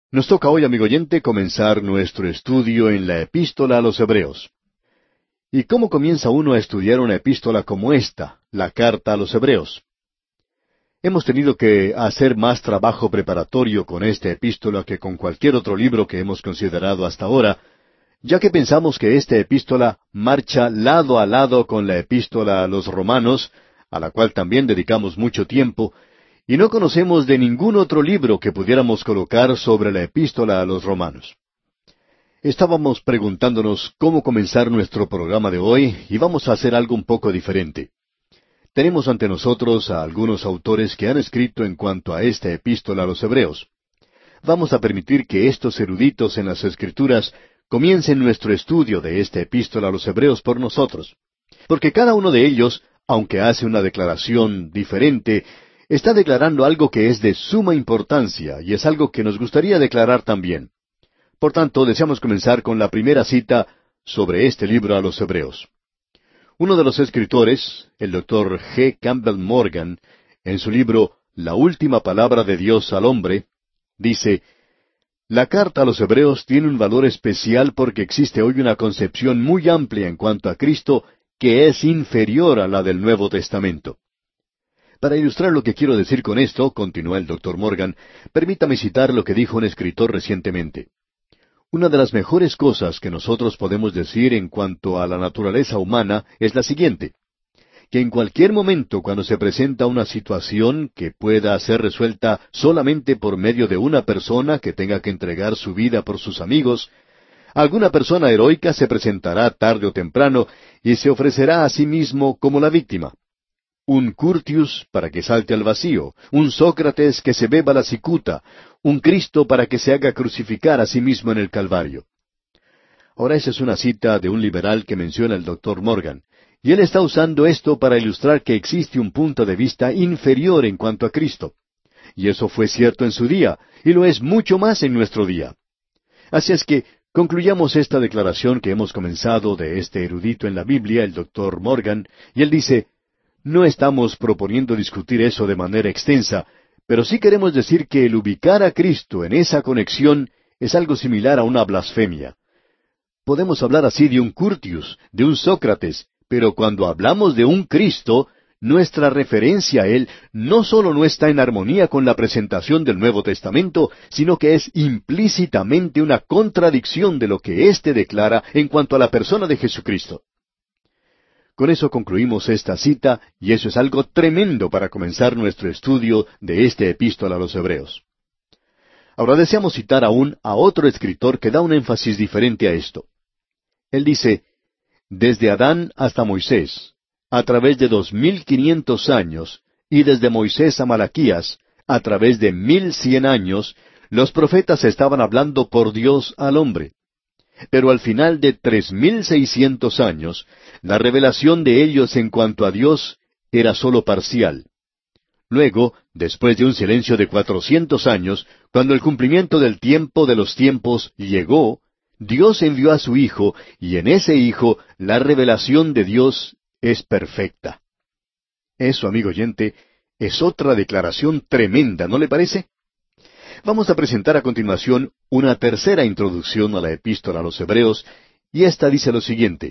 Nos toca hoy, amigo oyente, comenzar nuestro estudio en la Epístola a los Hebreos. ¿Y cómo comienza uno a estudiar una epístola como esta, la Carta a los Hebreos? Hemos tenido que hacer más trabajo preparatorio con esta epístola que con cualquier otro libro que hemos considerado hasta ahora, ya que pensamos que esta epístola marcha lado a lado con la Epístola a los Romanos, a la cual también dedicamos mucho tiempo, y no conocemos de ningún otro libro que pudiéramos colocar sobre la Epístola a los Romanos. Estábamos preguntándonos cómo comenzar nuestro programa de hoy y vamos a hacer algo un poco diferente. Tenemos ante nosotros a algunos autores que han escrito en cuanto a esta Epístola a los Hebreos. Vamos a permitir que estos eruditos en las Escrituras comiencen nuestro estudio de esta Epístola a los Hebreos por nosotros. Porque cada uno de ellos, aunque hace una declaración diferente, está declarando algo que es de suma importancia y es algo que nos gustaría declarar también. Por tanto, deseamos comenzar con la primera cita sobre este libro a los Hebreos. Uno de los escritores, el Dr. G. Campbell Morgan, en su libro La última palabra de Dios al hombre, dice: la carta a los Hebreos tiene un valor especial porque existe hoy una concepción muy amplia en cuanto a Cristo que es inferior a la del Nuevo Testamento. Para ilustrar lo que quiero decir con esto, continúa el Dr. Morgan, permítame citar lo que dijo un escritor recientemente. Una de las mejores cosas que nosotros podemos decir en cuanto a la naturaleza humana es la siguiente: que en cualquier momento cuando se presenta una situación que pueda ser resuelta solamente por medio de una persona que tenga que entregar su vida por sus amigos, alguna persona heroica se presentará tarde o temprano y se ofrecerá a sí mismo como la víctima. Un Curtius para que salte al vacío, un Sócrates que se beba la cicuta, un Cristo para que se haga crucificar a sí mismo en el Calvario. Ahora esa es una cita de un liberal que menciona el Dr. Morgan, y él está usando esto para ilustrar que existe un punto de vista inferior en cuanto a Cristo. Y eso fue cierto en su día, y lo es mucho más en nuestro día. Así es que concluyamos esta declaración que hemos comenzado de este erudito en la Biblia, el Dr. Morgan, y él dice: no estamos proponiendo discutir eso de manera extensa, pero sí queremos decir que el ubicar a Cristo en esa conexión es algo similar a una blasfemia. Podemos hablar así de un Curtius, de un Sócrates, pero cuando hablamos de un Cristo, nuestra referencia a Él no solo no está en armonía con la presentación del Nuevo Testamento, sino que es implícitamente una contradicción de lo que éste declara en cuanto a la persona de Jesucristo. Con eso concluimos esta cita, y eso es algo tremendo para comenzar nuestro estudio de esta epístola a los Hebreos. Ahora deseamos citar aún a otro escritor que da un énfasis diferente a esto. Él dice: desde Adán hasta Moisés, a través de 2500 años, y desde Moisés a Malaquías, a través de 1100 años, los profetas estaban hablando por Dios al hombre. Pero al final de 3600 años, la revelación de ellos en cuanto a Dios era sólo parcial. Luego, después de un silencio de 400 años, cuando el cumplimiento del tiempo de los tiempos llegó, Dios envió a su Hijo, y en ese Hijo la revelación de Dios es perfecta. Eso, amigo oyente, es otra declaración tremenda, ¿no le parece? Vamos a presentar a continuación una tercera introducción a la Epístola a los Hebreos, y esta dice lo siguiente: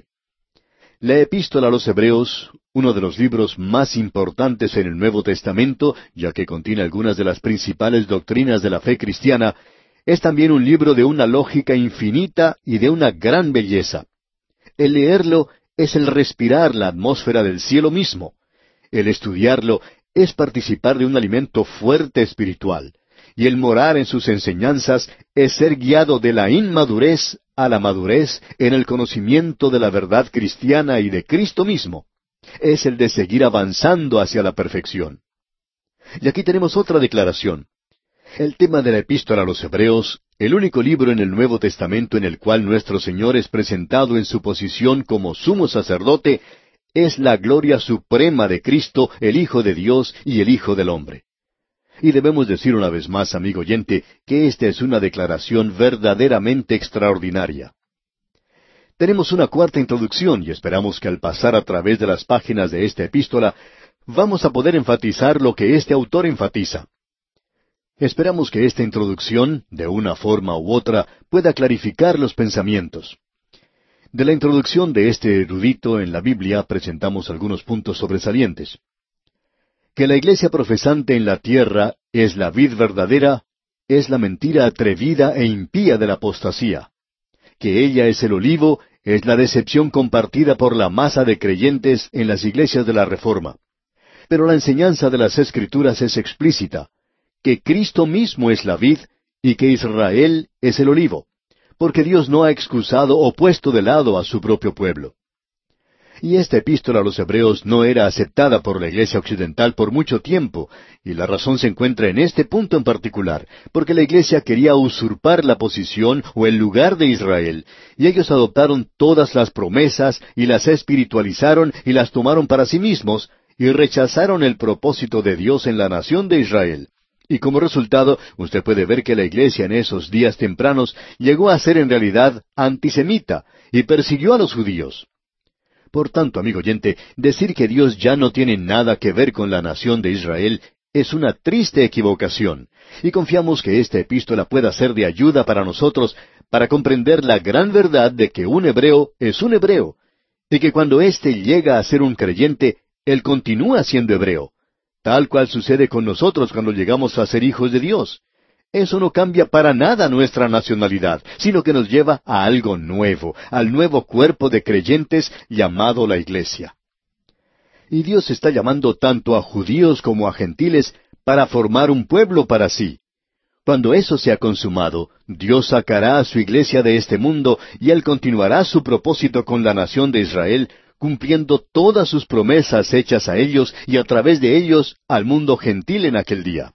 la Epístola a los Hebreos, uno de los libros más importantes en el Nuevo Testamento, ya que contiene algunas de las principales doctrinas de la fe cristiana, es también un libro de una lógica infinita y de una gran belleza. El leerlo es el respirar la atmósfera del cielo mismo. El estudiarlo es participar de un alimento fuerte espiritual. Y el morar en sus enseñanzas es ser guiado de la inmadurez a la madurez en el conocimiento de la verdad cristiana y de Cristo mismo. Es el de seguir avanzando hacia la perfección. Y aquí tenemos otra declaración. El tema de la Epístola a los Hebreos, el único libro en el Nuevo Testamento en el cual nuestro Señor es presentado en su posición como sumo sacerdote, es la gloria suprema de Cristo, el Hijo de Dios y el Hijo del hombre. Y debemos decir una vez más, amigo oyente, que esta es una declaración verdaderamente extraordinaria. Tenemos una cuarta introducción y esperamos que al pasar a través de las páginas de esta epístola, vamos a poder enfatizar lo que este autor enfatiza. Esperamos que esta introducción, de una forma u otra, pueda clarificar los pensamientos. De la introducción de este erudito en la Biblia presentamos algunos puntos sobresalientes. Que la iglesia profesante en la tierra es la vid verdadera, es la mentira atrevida e impía de la apostasía. Que ella es el olivo, es la decepción compartida por la masa de creyentes en las iglesias de la Reforma. Pero la enseñanza de las Escrituras es explícita, que Cristo mismo es la vid y que Israel es el olivo, porque Dios no ha excusado o puesto de lado a su propio pueblo. Y esta epístola a los Hebreos no era aceptada por la Iglesia occidental por mucho tiempo, y la razón se encuentra en este punto en particular, porque la Iglesia quería usurpar la posición o el lugar de Israel, y ellos adoptaron todas las promesas y las espiritualizaron y las tomaron para sí mismos, y rechazaron el propósito de Dios en la nación de Israel. Y como resultado, usted puede ver que la Iglesia en esos días tempranos llegó a ser en realidad antisemita, y persiguió a los judíos. Por tanto, amigo oyente, decir que Dios ya no tiene nada que ver con la nación de Israel es una triste equivocación, y confiamos que esta epístola pueda ser de ayuda para nosotros para comprender la gran verdad de que un hebreo es un hebreo, y que cuando éste llega a ser un creyente, él continúa siendo hebreo, tal cual sucede con nosotros cuando llegamos a ser hijos de Dios. Eso no cambia para nada nuestra nacionalidad, sino que nos lleva a algo nuevo, al nuevo cuerpo de creyentes llamado la Iglesia. Y Dios está llamando tanto a judíos como a gentiles para formar un pueblo para sí. Cuando eso sea consumado, Dios sacará a su Iglesia de este mundo y Él continuará su propósito con la nación de Israel, cumpliendo todas sus promesas hechas a ellos y a través de ellos al mundo gentil en aquel día.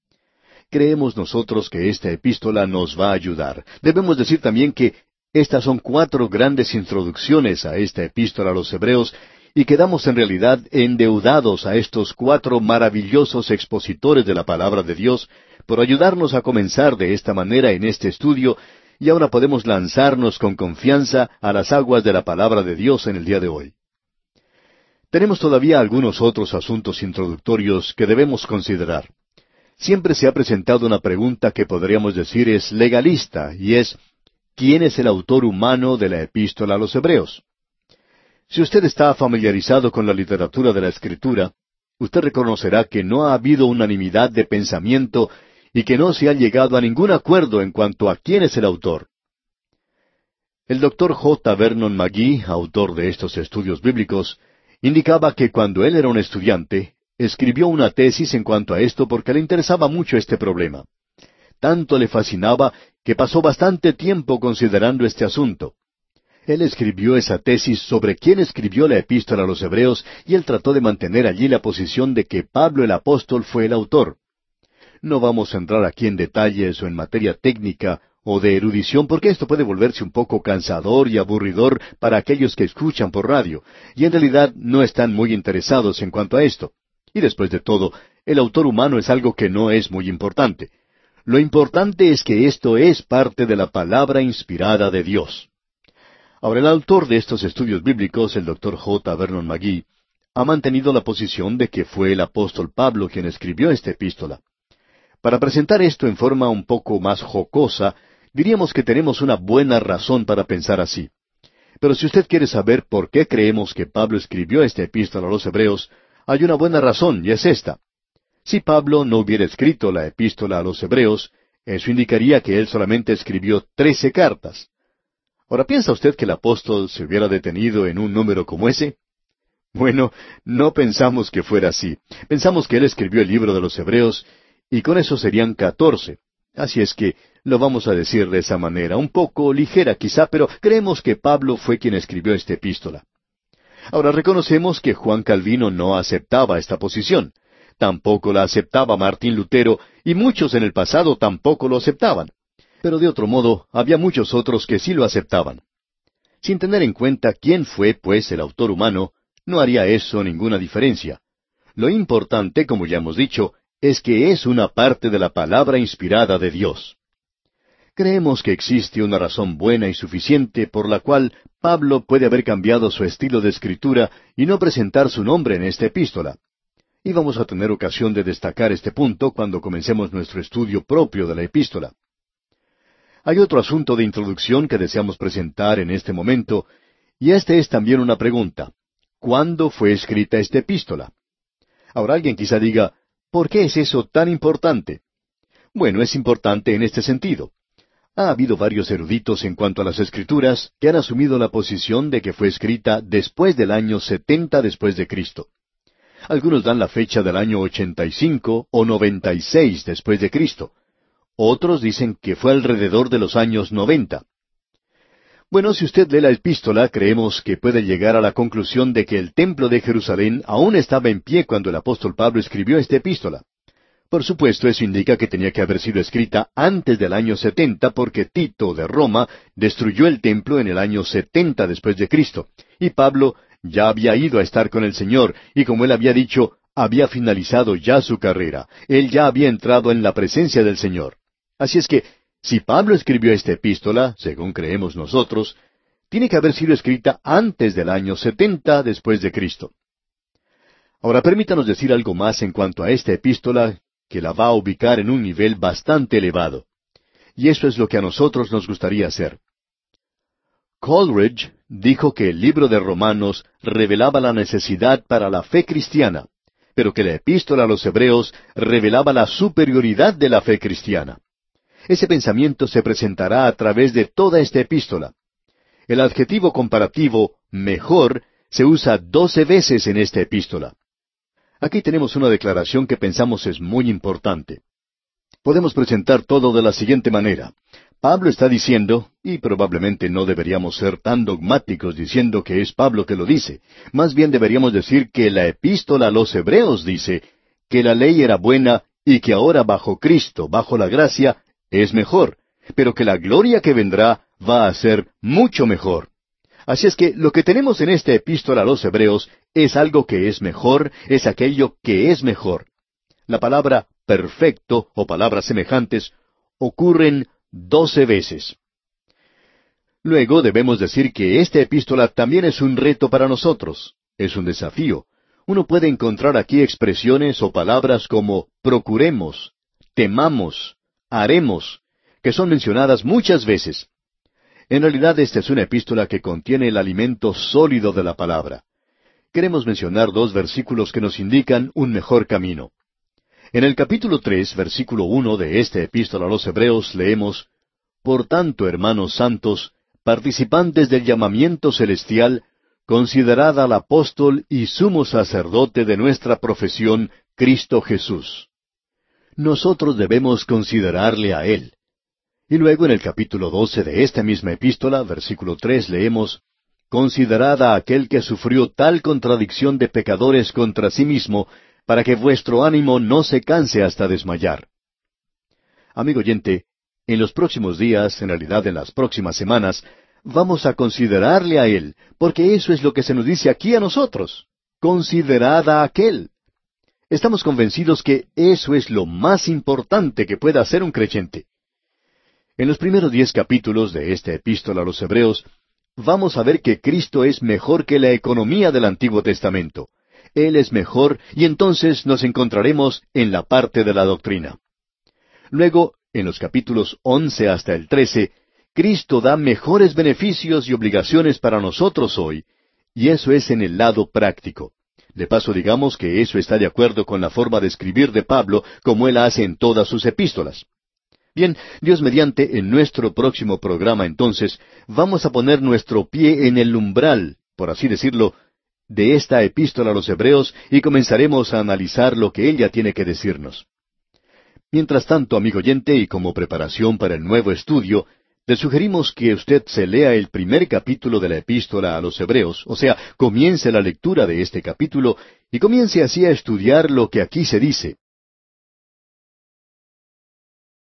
Creemos nosotros que esta epístola nos va a ayudar. Debemos decir también que estas son 4 grandes introducciones a esta epístola a los Hebreos, y quedamos en realidad endeudados a estos 4 maravillosos expositores de la palabra de Dios por ayudarnos a comenzar de esta manera en este estudio, y ahora podemos lanzarnos con confianza a las aguas de la palabra de Dios en el día de hoy. Tenemos todavía algunos otros asuntos introductorios que debemos considerar. Siempre se ha presentado una pregunta que podríamos decir es legalista, y es, ¿quién es el autor humano de la epístola a los Hebreos? Si usted está familiarizado con la literatura de la Escritura, usted reconocerá que no ha habido unanimidad de pensamiento y que no se ha llegado a ningún acuerdo en cuanto a quién es el autor. El doctor J. Vernon McGee, autor de estos estudios bíblicos, indicaba que cuando él era un estudiante, escribió una tesis en cuanto a esto porque le interesaba mucho este problema. Tanto le fascinaba que pasó bastante tiempo considerando este asunto. Él escribió esa tesis sobre quién escribió la epístola a los Hebreos y él trató de mantener allí la posición de que Pablo el apóstol fue el autor. No vamos a entrar aquí en detalles o en materia técnica o de erudición porque esto puede volverse un poco cansador y aburridor para aquellos que escuchan por radio, y en realidad no están muy interesados en cuanto a esto. Y después de todo, el autor humano es algo que no es muy importante. Lo importante es que esto es parte de la palabra inspirada de Dios. Ahora, el autor de estos estudios bíblicos, el Dr. J. Vernon McGee, ha mantenido la posición de que fue el apóstol Pablo quien escribió esta epístola. Para presentar esto en forma un poco más jocosa, diríamos que tenemos una buena razón para pensar así. Pero si usted quiere saber por qué creemos que Pablo escribió esta epístola a los Hebreos, hay una buena razón, y es esta. Si Pablo no hubiera escrito la epístola a los Hebreos, eso indicaría que él solamente escribió 13 cartas. Ahora, ¿piensa usted que el apóstol se hubiera detenido en un número como ese? Bueno, no pensamos que fuera así. Pensamos que él escribió el libro de los Hebreos, y con eso serían 14. Así es que lo vamos a decir de esa manera, un poco ligera quizá, pero creemos que Pablo fue quien escribió esta epístola. Ahora reconocemos que Juan Calvino no aceptaba esta posición. Tampoco la aceptaba Martín Lutero, y muchos en el pasado tampoco lo aceptaban. Pero de otro modo, había muchos otros que sí lo aceptaban. Sin tener en cuenta quién fue, pues, el autor humano, no haría eso ninguna diferencia. Lo importante, como ya hemos dicho, es que es una parte de la palabra inspirada de Dios. Creemos que existe una razón buena y suficiente por la cual Pablo puede haber cambiado su estilo de escritura y no presentar su nombre en esta epístola. Y vamos a tener ocasión de destacar este punto cuando comencemos nuestro estudio propio de la epístola. Hay otro asunto de introducción que deseamos presentar en este momento, y este es también una pregunta. ¿Cuándo fue escrita esta epístola? Ahora alguien quizá diga, ¿por qué es eso tan importante? Bueno, es importante en este sentido. Ha habido varios eruditos en cuanto a las Escrituras que han asumido la posición de que fue escrita después del año 70 después de Cristo. Algunos dan la fecha del año 85 o 96 después de Cristo. Otros dicen que fue alrededor de los años 90. Bueno, si usted lee la epístola, creemos que puede llegar a la conclusión de que el templo de Jerusalén aún estaba en pie cuando el apóstol Pablo escribió esta epístola. Por supuesto, eso indica que tenía que haber sido escrita antes del año 70, porque Tito de Roma destruyó el templo en el año 70 después de Cristo, y Pablo ya había ido a estar con el Señor, y como él había dicho, había finalizado ya su carrera. Él ya había entrado en la presencia del Señor. Así es que, si Pablo escribió esta epístola, según creemos nosotros, tiene que haber sido escrita antes del año 70 después de Cristo. Ahora permítanos decir algo más en cuanto a esta epístola, que la va a ubicar en un nivel bastante elevado. Y eso es lo que a nosotros nos gustaría hacer. Coleridge dijo que el libro de Romanos revelaba la necesidad para la fe cristiana, pero que la epístola a los Hebreos revelaba la superioridad de la fe cristiana. Ese pensamiento se presentará a través de toda esta epístola. El adjetivo comparativo mejor se usa 12 veces en esta epístola. Aquí tenemos una declaración que pensamos es muy importante. Podemos presentar todo de la siguiente manera. Pablo está diciendo, y probablemente no deberíamos ser tan dogmáticos diciendo que es Pablo que lo dice, más bien deberíamos decir que la epístola a los Hebreos dice que la ley era buena y que ahora bajo Cristo, bajo la gracia, es mejor, pero que la gloria que vendrá va a ser mucho mejor. Así es que lo que tenemos en esta epístola a los Hebreos es algo que es mejor, es aquello que es mejor. La palabra perfecto o palabras semejantes ocurren 12 veces. Luego debemos decir que esta epístola también es un reto para nosotros, es un desafío. Uno puede encontrar aquí expresiones o palabras como procuremos, temamos, haremos, que son mencionadas muchas veces. En realidad esta es una epístola que contiene el alimento sólido de la palabra. Queremos mencionar 2 versículos que nos indican un mejor camino. En el capítulo 3, versículo 1 de esta epístola a los Hebreos leemos, Por tanto, hermanos santos, participantes del llamamiento celestial, considerad al apóstol y sumo sacerdote de nuestra profesión, Cristo Jesús. Nosotros debemos considerarle a Él. Y luego en el capítulo 12 de esta misma epístola, versículo 3, leemos, Considerad a aquel que sufrió tal contradicción de pecadores contra sí mismo, para que vuestro ánimo no se canse hasta desmayar. Amigo oyente, en los próximos días, en realidad en las próximas semanas, vamos a considerarle a Él, porque eso es lo que se nos dice aquí a nosotros. Considerad a aquel. Estamos convencidos que eso es lo más importante que pueda hacer un creyente. En los primeros 10 capítulos de esta epístola a los Hebreos, vamos a ver que Cristo es mejor que la economía del Antiguo Testamento. Él es mejor y entonces nos encontraremos en la parte de la doctrina. Luego, en los capítulos 11 hasta el 13, Cristo da mejores beneficios y obligaciones para nosotros hoy, y eso es en el lado práctico. De paso, digamos que eso está de acuerdo con la forma de escribir de Pablo, como él hace en todas sus epístolas. Bien, Dios mediante, en nuestro próximo programa entonces, vamos a poner nuestro pie en el umbral, por así decirlo, de esta epístola a los Hebreos y comenzaremos a analizar lo que ella tiene que decirnos. Mientras tanto, amigo oyente, y como preparación para el nuevo estudio, le sugerimos que usted se lea el primer capítulo de la epístola a los Hebreos, o sea, comience la lectura de este capítulo y comience así a estudiar lo que aquí se dice.